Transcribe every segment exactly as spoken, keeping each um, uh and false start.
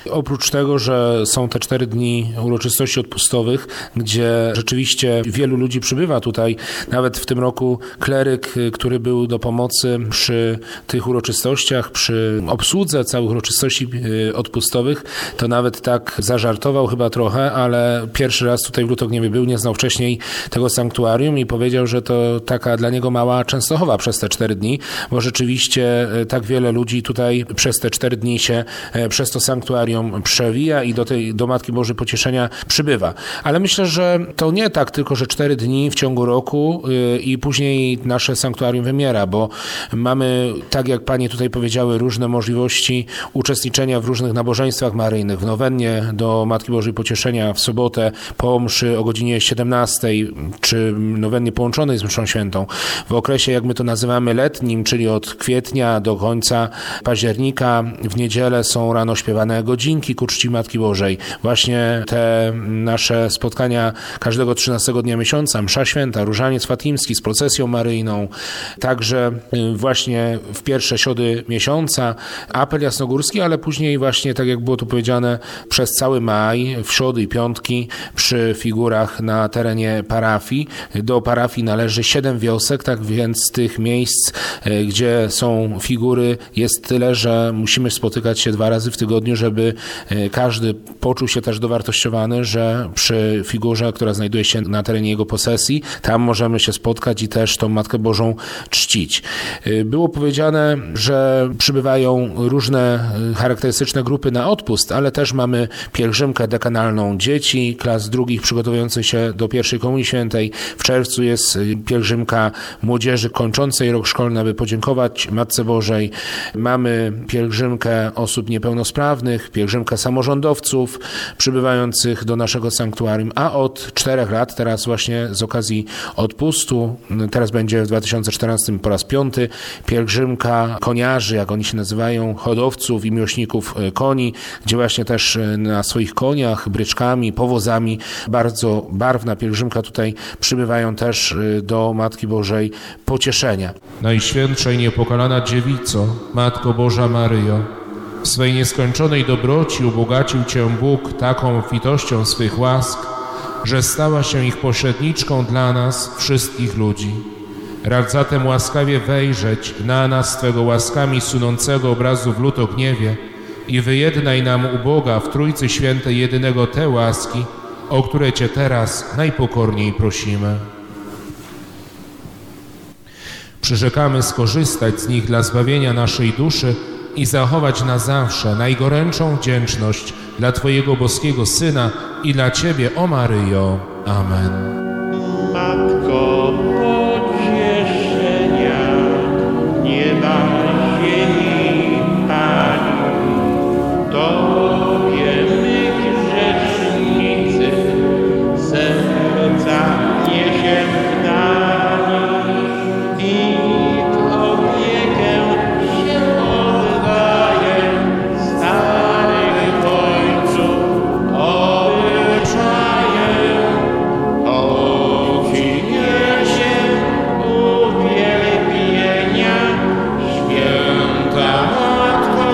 Oprócz tego, że są te cztery dni uroczystości odpustowych, gdzie rzeczywiście wielu ludzi przybywa tutaj, nawet w tym roku kleryk, który był do pomocy przy tych uroczystościach, przy obsłudze całych uroczystości odpustowych, to nawet tak zażartował chyba trochę, ale pierwszy raz tutaj w Lutogniewie był, nie znał wcześniej tego sanktuarium i powiedział, że to taka dla niego mała Częstochowa przez te cztery dni, bo rzeczywiście tak wiele ludzi tutaj przez te cztery dni się przez to sanktuarium przewija i do tej, do Matki Bożej Pocieszenia przybywa. Ale myślę, że to nie tak tylko, że cztery dni w ciągu roku i później nasze sanktuarium wymiera, bo mamy, tak jak panie tutaj powiedziały, różne możliwości uczestniczenia w różnych nabożeństwach maryjnych, w nowennie do Matki Bożej Pocieszenia w sobotę po mszy o godzinie siedemnastej, czy nowennie połączonej z mszą świętą. W okresie, jak my to nazywamy, letnim, czyli od kwietnia do końca października, w niedzielę są rano śpiewane godzinki ku czci Matki Bożej. Właśnie te nasze spotkania każdego trzynastego dnia miesiąca, msza święta, różaniec fatimski z procesją maryjną, także właśnie w pierwsze środy miesiąca apel jasnogórski, ale później właśnie, tak jak było tu powiedziane, przez cały maj, w środy i piątki przy figurach na terenie parafii. Do parafii należy siedem wiosek, tak więc tych miejsc, gdzie są figury, jest tyle, że musimy spotykać się dwa razy w tygodniu, żeby każdy poczuł się też dowartościowany, że przy figurze, która znajduje się na terenie jego posesji, tam możemy się spotkać i też tą Matkę Bożą czcić. Było powiedziane, że przybywają różne charakterystyczne grupy na odpust, ale też mamy pielgrzymkę dekanalną dzieci, klas drugich przygotowujących się do pierwszej Komunii Świętej. W czerwcu jest pielgrzymka młodzieży kończącej rok szkolny, aby podziękować Matce Bożej. Mamy pielgrzymkę osób niepełnosprawnych, pielgrzymkę samorządowców przybywających do naszego sanktuarium, a od czterech lat, teraz właśnie z okazji odpustu, teraz będzie w dwa tysiące czternastym po raz piąty, pielgrzymka koniarzy, jak oni się nazywają, hodowców i miłośników koni, gdzie właśnie też na swoich koniach, bryczkami, powozami, bardzo barwna pielgrzymka tutaj przybywają też do Matki Bożej Pocieszenia. Najświętsza i niepokalana Dziewico, Matko Boża Maryjo, w swej nieskończonej dobroci ubogacił Cię Bóg taką obfitością swych łask, że stała się ich pośredniczką dla nas, wszystkich ludzi. Racz zatem łaskawie wejrzeć na nas Twego łaskami sunącego obrazu w Lutogniewie i wyjednaj nam u Boga w Trójcy Świętej jedynego te łaski, o które Cię teraz najpokorniej prosimy. Przyrzekamy skorzystać z nich dla zbawienia naszej duszy i zachować na zawsze najgorętszą wdzięczność dla Twojego boskiego Syna i dla Ciebie, o Maryjo. Amen. Matko pocieszenia, nieba, ziemi, Pani, Tobie my grzesznicy serca nieziemnani i opiekę się oddaje starych ojców obyczajem. O Ci niesie uwielbienia, święta Matko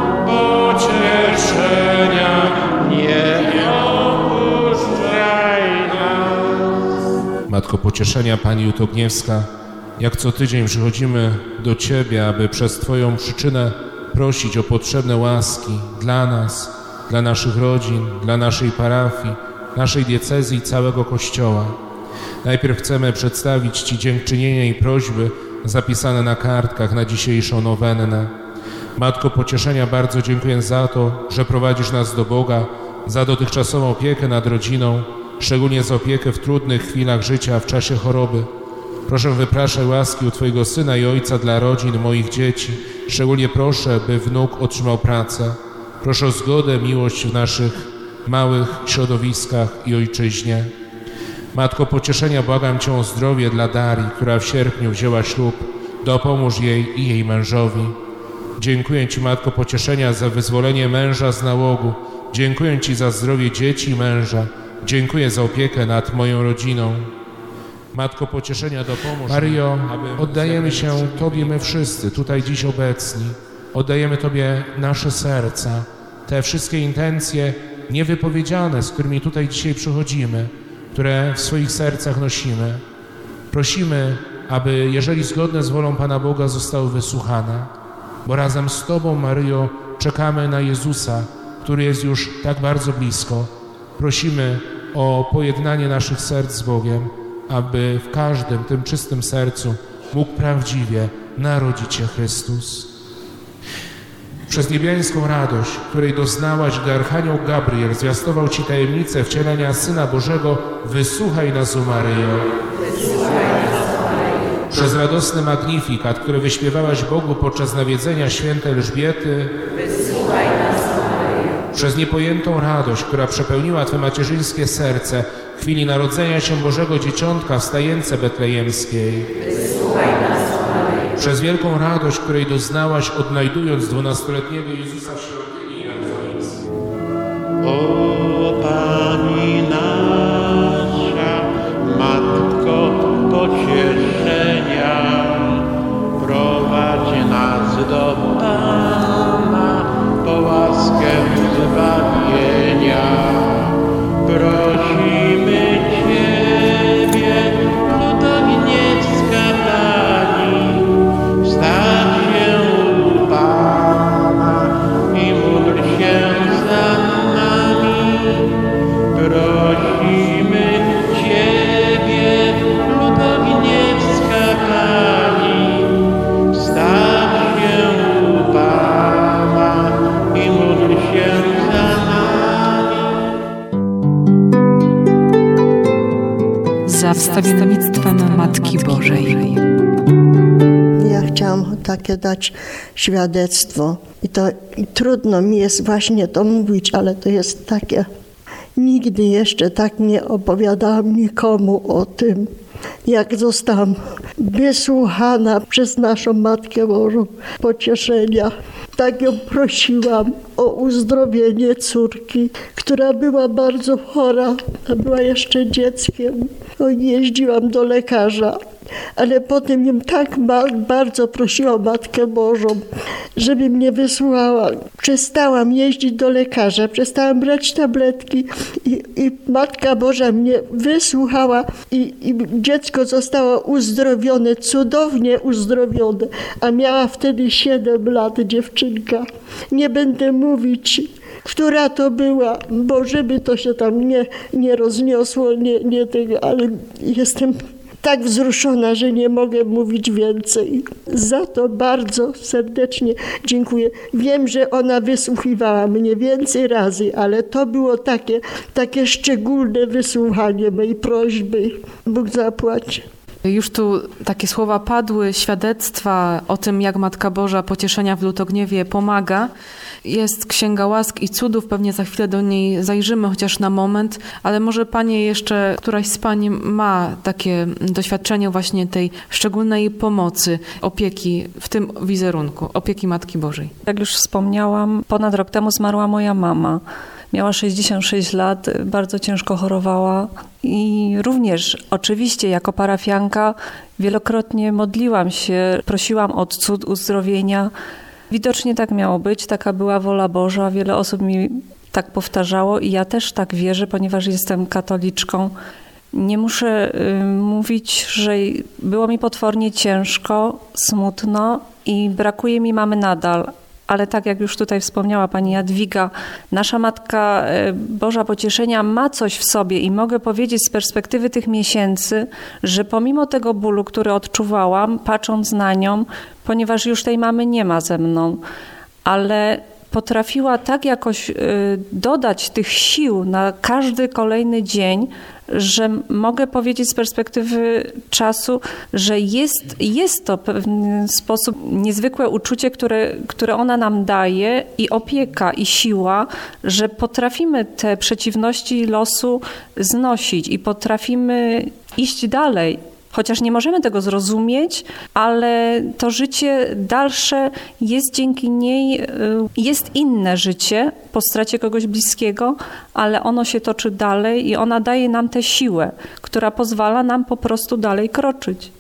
Pocieszenia, nie opuszczaj nas. Matko Pocieszenia, Pani Lutogniewska, jak co tydzień przychodzimy do Ciebie, aby przez Twoją przyczynę prosić o potrzebne łaski dla nas, dla naszych rodzin, dla naszej parafii, naszej diecezji i całego Kościoła. Najpierw chcemy przedstawić Ci dziękczynienia i prośby zapisane na kartkach na dzisiejszą nowennę. Matko Pocieszenia, bardzo dziękuję za to, że prowadzisz nas do Boga, za dotychczasową opiekę nad rodziną, szczególnie za opiekę w trudnych chwilach życia, w czasie choroby. Proszę, wypraszaj łaski u Twojego Syna i Ojca dla rodzin moich dzieci. Szczególnie proszę, by wnuk otrzymał pracę. Proszę o zgodę, miłość w naszych małych środowiskach i ojczyźnie. Matko Pocieszenia, błagam Cię o zdrowie dla Darii, która w sierpniu wzięła ślub. Dopomóż jej i jej mężowi. Dziękuję Ci, Matko Pocieszenia, za wyzwolenie męża z nałogu. Dziękuję Ci za zdrowie dzieci i męża. Dziękuję za opiekę nad moją rodziną. Matko Pocieszenia, dopomóż Maryjo, oddajemy się Tobie my wszyscy, tutaj dziś obecni. Oddajemy Tobie nasze serca, te wszystkie intencje niewypowiedziane, z którymi tutaj dzisiaj przychodzimy, które w swoich sercach nosimy. Prosimy, aby, jeżeli zgodne z wolą Pana Boga, zostały wysłuchane, bo razem z Tobą, Maryjo, czekamy na Jezusa, który jest już tak bardzo blisko. Prosimy o pojednanie naszych serc z Bogiem, aby w każdym tym czystym sercu mógł prawdziwie narodzić się Chrystus. Przez niebiańską radość, której doznałaś, gdy Archanioł Gabriel zwiastował Ci tajemnicę wcielenia Syna Bożego, wysłuchaj nas, o Maryjo. Przez radosny magnifikat, który wyśpiewałaś Bogu podczas nawiedzenia świętej Elżbiety, wysłuchaj nas, Maryjo. Przez niepojętą radość, która przepełniła Twe macierzyńskie serce w chwili narodzenia się Bożego Dzieciątka w stajence betlejemskiej, wysłuchaj nas, Maryjo. Przez wielką radość, której doznałaś, odnajdując dwunastoletniego Jezusa w świątyni Jerozolimskiej. O Pani nasza, Matko pocieszenia, prowadź nas do Pana po łaskę zbawienia. Prosimy Ciebie, Ludogniewska Pani, stań się u Pana i módl się za nami. Prosimy Ciebie, Ludogniewska Pani, stań się u Pana i módl się za nami. Za wstawiennictwem Matki Bożej. Ja chciałam takie dać świadectwo i to i trudno mi jest właśnie to mówić, ale to jest takie. Nigdy jeszcze tak nie opowiadałam nikomu o tym, jak zostałam wysłuchana przez naszą Matkę Bożą pocieszenia. Tak ją prosiłam o uzdrowienie córki, która była bardzo chora, a była jeszcze dzieckiem. No, jeździłam do lekarza, ale potem ją tak bardzo prosiłam Matkę Bożą, żeby mnie wysłuchała. Przestałam jeździć do lekarza, przestałam brać tabletki i, i Matka Boża mnie wysłuchała i, i dziecko zostało uzdrowione, cudownie uzdrowione, a miała wtedy siedem lat dziewczynka. Nie będę mówić, która to była, bo żeby to się tam nie, nie rozniosło, nie, nie tego, ale jestem tak wzruszona, że nie mogę mówić więcej. Za to bardzo serdecznie dziękuję. Wiem, że ona wysłuchiwała mnie więcej razy, ale to było takie, takie szczególne wysłuchanie mojej prośby. Bóg zapłać. Już tu takie słowa padły, świadectwa o tym, jak Matka Boża pocieszenia w Lutogniewie pomaga. Jest Księga Łask i Cudów, pewnie za chwilę do niej zajrzymy, chociaż na moment, ale może Panie jeszcze, któraś z Pań ma takie doświadczenie właśnie tej szczególnej pomocy, opieki w tym wizerunku, opieki Matki Bożej. Jak już wspomniałam, ponad rok temu zmarła moja mama. Miała sześćdziesiąt sześć lat, bardzo ciężko chorowała i również oczywiście jako parafianka wielokrotnie modliłam się, prosiłam o cud uzdrowienia. Widocznie tak miało być, taka była wola Boża. Wiele osób mi tak powtarzało i ja też tak wierzę, ponieważ jestem katoliczką. Nie muszę y, mówić, że było mi potwornie ciężko, smutno i brakuje mi mamy nadal. Ale tak jak już tutaj wspomniała pani Jadwiga, nasza Matka Boża Pocieszenia ma coś w sobie i mogę powiedzieć z perspektywy tych miesięcy, że pomimo tego bólu, który odczuwałam, patrząc na nią, ponieważ już tej mamy nie ma ze mną, ale potrafiła tak jakoś dodać tych sił na każdy kolejny dzień, że mogę powiedzieć z perspektywy czasu, że jest, jest to w pewien sposób niezwykłe uczucie, które, które ona nam daje i opieka i siła, że potrafimy te przeciwności losu znosić i potrafimy iść dalej. Chociaż nie możemy tego zrozumieć, ale to życie dalsze jest dzięki niej, jest inne życie po stracie kogoś bliskiego, ale ono się toczy dalej i ona daje nam tę siłę, która pozwala nam po prostu dalej kroczyć.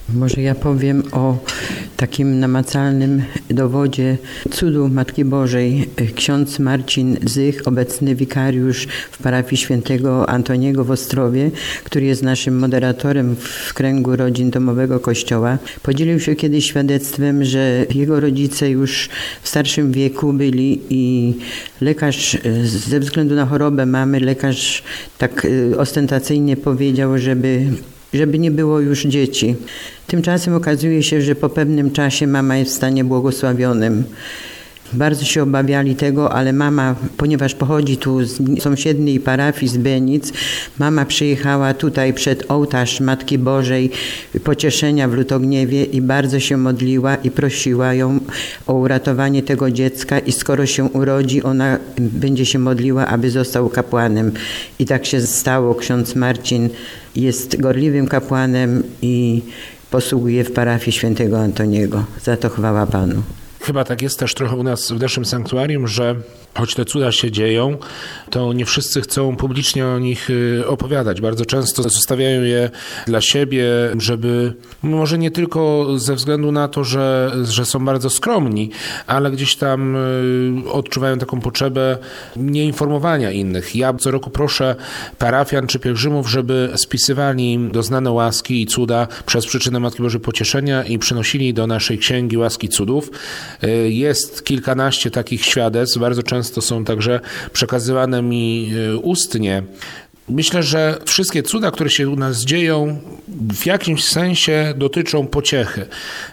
Może ja powiem o takim namacalnym dowodzie cudu Matki Bożej. Ksiądz Marcin Zych, obecny wikariusz w parafii świętego Antoniego w Ostrowie, który jest naszym moderatorem w kręgu rodzin domowego Kościoła, podzielił się kiedyś świadectwem, że jego rodzice już w starszym wieku byli i lekarz ze względu na chorobę mamy, lekarz tak ostentacyjnie powiedział, żeby żeby nie było już dzieci. Tymczasem okazuje się, że po pewnym czasie mama jest w stanie błogosławionym. Bardzo się obawiali tego, ale mama, ponieważ pochodzi tu z sąsiedniej parafii z Benic, mama przyjechała tutaj przed ołtarz Matki Bożej Pocieszenia w Lutogniewie i bardzo się modliła i prosiła ją o uratowanie tego dziecka i skoro się urodzi, ona będzie się modliła, aby został kapłanem. I tak się stało. Ksiądz Marcin jest gorliwym kapłanem i posługuje w parafii świętego Antoniego. Za to chwała Panu. Chyba tak jest też trochę u nas w naszym sanktuarium, że choć te cuda się dzieją, to nie wszyscy chcą publicznie o nich opowiadać. Bardzo często zostawiają je dla siebie, żeby może nie tylko ze względu na to, że, że są bardzo skromni, ale gdzieś tam odczuwają taką potrzebę nieinformowania innych. Ja co roku proszę parafian czy pielgrzymów, żeby spisywali doznane łaski i cuda przez przyczynę Matki Bożej Pocieszenia i przynosili do naszej księgi łaski cudów. Jest kilkanaście takich świadectw, bardzo często są także przekazywane mi ustnie. Myślę, że wszystkie cuda, które się u nas dzieją, w jakimś sensie dotyczą pociechy,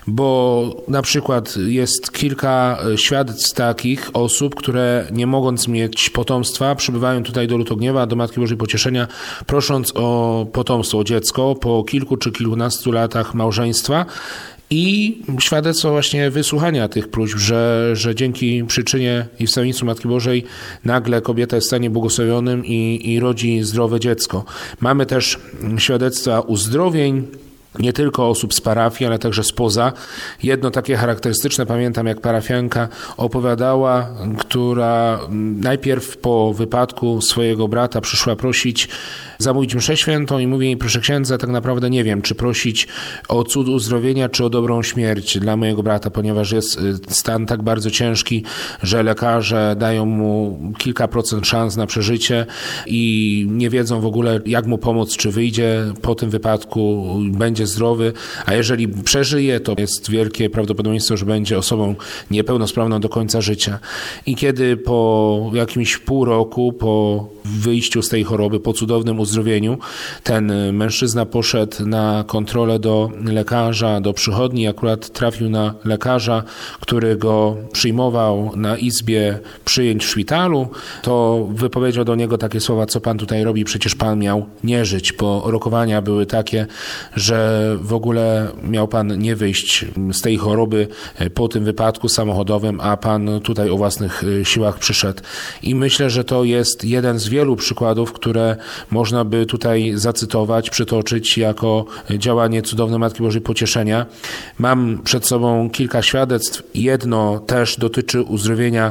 bo na przykład jest kilka świadectw takich osób, które nie mogąc mieć potomstwa, przybywają tutaj do Lutogniewa, do Matki Bożej Pocieszenia, prosząc o potomstwo, o dziecko po kilku czy kilkunastu latach małżeństwa. I świadectwo właśnie wysłuchania tych próśb, że, że dzięki przyczynie i wstawiennictwu Matki Bożej nagle kobieta jest w stanie błogosławionym i, i rodzi zdrowe dziecko. Mamy też świadectwa uzdrowień, nie tylko osób z parafii, ale także spoza. Jedno takie charakterystyczne, pamiętam jak parafianka opowiadała, która najpierw po wypadku swojego brata przyszła prosić zamówić mszę świętą i mówi jej: proszę księdza, tak naprawdę nie wiem, czy prosić o cud uzdrowienia, czy o dobrą śmierć dla mojego brata, ponieważ jest stan tak bardzo ciężki, że lekarze dają mu kilka procent szans na przeżycie i nie wiedzą w ogóle, jak mu pomóc, czy wyjdzie po tym wypadku, będzie zdrowy, a jeżeli przeżyje, to jest wielkie prawdopodobieństwo, że będzie osobą niepełnosprawną do końca życia. I kiedy po jakimś pół roku, po wyjściu z tej choroby, po cudownym uzdrowieniu, ten mężczyzna poszedł na kontrolę do lekarza, do przychodni, akurat trafił na lekarza, który go przyjmował na izbie przyjęć w szpitalu, to wypowiedział do niego takie słowa: co pan tutaj robi, przecież pan miał nie żyć, bo rokowania były takie, że w ogóle miał pan nie wyjść z tej choroby po tym wypadku samochodowym, a pan tutaj o własnych siłach przyszedł. I myślę, że to jest jeden z wielu przykładów, które można by tutaj zacytować, przytoczyć jako działanie cudownej Matki Bożej Pocieszenia. Mam przed sobą kilka świadectw. Jedno też dotyczy uzdrowienia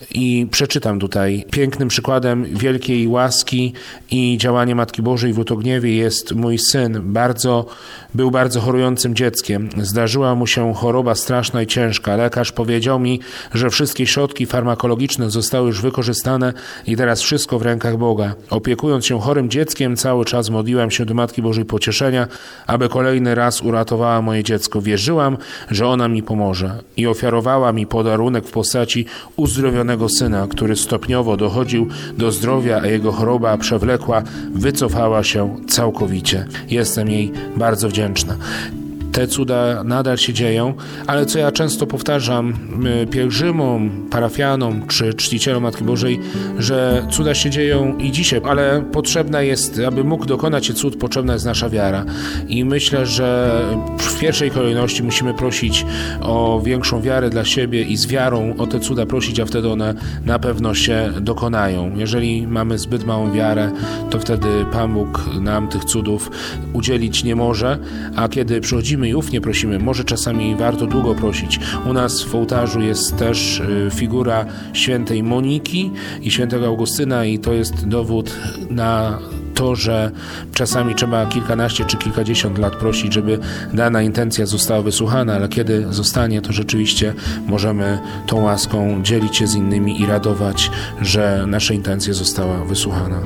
i przeczytam tutaj. Pięknym przykładem wielkiej łaski i działania Matki Bożej w Lutogniewie jest mój syn. Bardzo, był bardzo chorującym dzieckiem. Zdarzyła mu się choroba straszna i ciężka. Lekarz powiedział mi, że wszystkie środki farmakologiczne zostały już wykorzystane i teraz wszystko w rękach Boga. Opiekując się chorym dzieckiem, cały czas modliłam się do Matki Bożej Pocieszenia, aby kolejny raz uratowała moje dziecko. Wierzyłam, że ona mi pomoże i ofiarowała mi podarunek w postaci uzdrowionego syna, który stopniowo dochodził do zdrowia, a jego choroba przewlekła wycofała się całkowicie. Jestem jej bardzo wdzięczna. Te cuda nadal się dzieją, ale co ja często powtarzam pielgrzymom, parafianom czy czcicielom Matki Bożej, że cuda się dzieją i dzisiaj, ale potrzebna jest, aby mógł dokonać się cud, potrzebna jest nasza wiara. I myślę, że w pierwszej kolejności musimy prosić o większą wiarę dla siebie i z wiarą o te cuda prosić, a wtedy one na pewno się dokonają. Jeżeli mamy zbyt małą wiarę, to wtedy Pan Bóg nam tych cudów udzielić nie może, a kiedy przychodzimy i ufnie prosimy, może czasami warto długo prosić. U nas w ołtarzu jest też figura świętej Moniki i świętego Augustyna i to jest dowód na to, że czasami trzeba kilkanaście czy kilkadziesiąt lat prosić, żeby dana intencja została wysłuchana, ale kiedy zostanie, to rzeczywiście możemy tą łaską dzielić się z innymi i radować, że nasza intencja została wysłuchana.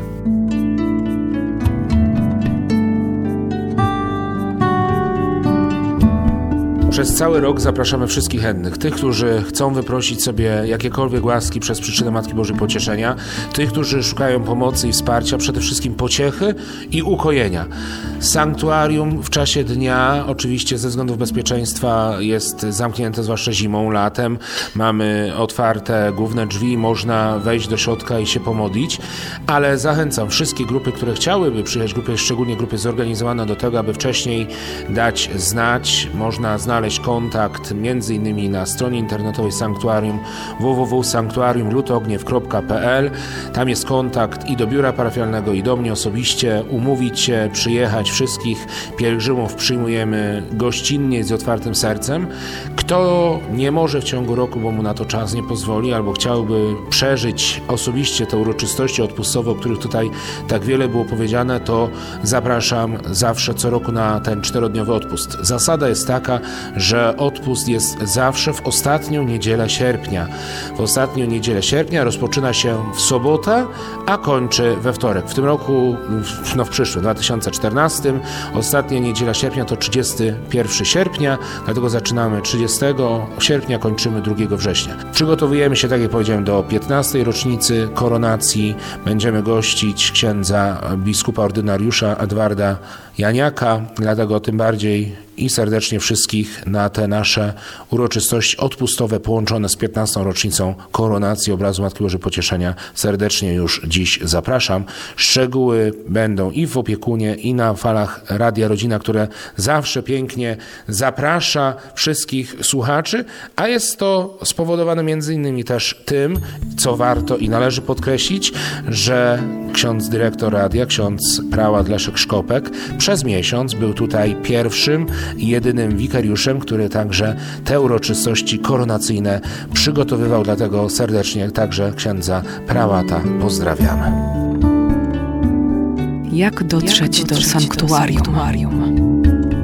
Przez cały rok zapraszamy wszystkich chętnych, tych, którzy chcą wyprosić sobie jakiekolwiek łaski przez przyczynę Matki Bożej Pocieszenia, tych, którzy szukają pomocy i wsparcia, przede wszystkim pociechy i ukojenia. Sanktuarium w czasie dnia, oczywiście ze względów bezpieczeństwa, jest zamknięte, zwłaszcza zimą, latem. Mamy otwarte główne drzwi, można wejść do środka i się pomodlić, ale zachęcam wszystkie grupy, które chciałyby przyjechać, grupy, szczególnie grupy zorganizowane, do tego, aby wcześniej dać znać. Można znaleźć kontakt między innymi na stronie internetowej Sanktuarium w w w kropka sanktuarium lutogniew kropka p l. Tam jest kontakt i do biura parafialnego, i do mnie osobiście. Umówić się, przyjechać. Wszystkich pielgrzymów przyjmujemy gościnnie, z otwartym sercem. Kto nie może w ciągu roku, bo mu na to czas nie pozwoli, albo chciałby przeżyć osobiście te uroczystości odpustowe, o których tutaj tak wiele było powiedziane, to zapraszam zawsze co roku na ten czterodniowy odpust. Zasada jest taka, że odpust jest zawsze w ostatnią niedzielę sierpnia. W ostatnią niedzielę sierpnia rozpoczyna się w sobotę, a kończy we wtorek. W tym roku, no w przyszłym, dwa tysiące czternastym, ostatnia niedziela sierpnia to trzydziestego pierwszego sierpnia, dlatego zaczynamy trzydziestego sierpnia, kończymy drugiego września. Przygotowujemy się, tak jak powiedziałem, do piętnastej rocznicy koronacji. Będziemy gościć księdza biskupa ordynariusza Edwarda Janiaka, dlatego tym bardziej i serdecznie wszystkich na te nasze uroczystości odpustowe połączone z piętnastą rocznicą koronacji obrazu Matki Bożej Pocieszenia serdecznie już dziś zapraszam. Szczegóły będą i w opiekunie, i na falach Radia Rodzina, które zawsze pięknie zaprasza wszystkich słuchaczy, a jest to spowodowane między innymi też tym, co warto i należy podkreślić, że ksiądz dyrektor radia, ksiądz prałat Leszek Szkopek przez miesiąc był tutaj pierwszym i jedynym wikariuszem, który także te uroczystości koronacyjne przygotowywał, dlatego serdecznie także księdza prałata pozdrawiamy. Jak dotrzeć, Jak dotrzeć do sanktuarium? Do sanktuarium?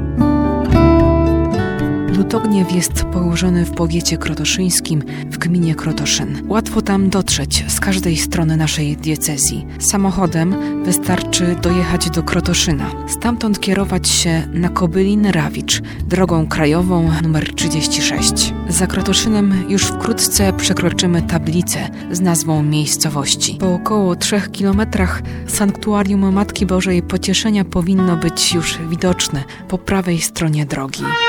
Lutogniew jest położony w powiecie krotoszyńskim w gminie Krotoszyn. Łatwo tam dotrzeć z każdej strony naszej diecezji. Samochodem wystarczy dojechać do Krotoszyna. Stamtąd kierować się na Kobylin-Rawicz, drogą krajową numer trzydzieści sześć. Za Krotoszynem już wkrótce przekroczymy tablicę z nazwą miejscowości. Po około trzech kilometrach sanktuarium Matki Bożej Pocieszenia powinno być już widoczne po prawej stronie drogi.